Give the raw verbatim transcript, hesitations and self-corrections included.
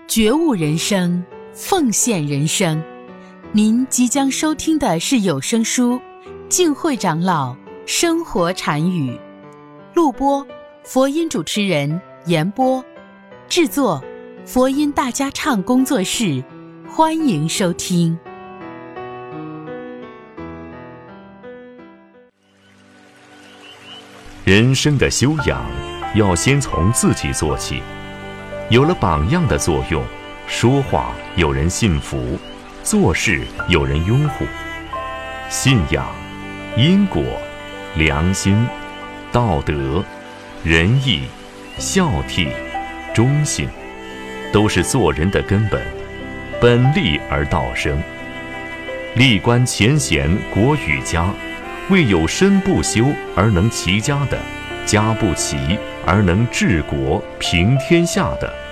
觉悟人生，奉献人生。您即将收听的是有声书《净慧长老生活禅语》，录播佛音主持人严波，制作佛音大家唱工作室。欢迎收听。 人生的修养要先从自己做起，有了榜样的作用，说话有人信服，做事有人拥护。信仰、因果、良心、道德、仁义、孝悌、忠信，都是做人的根本。本立而道生。历观前贤国与家，未有身不修而能齐家的，家不齐而能治国平天下的。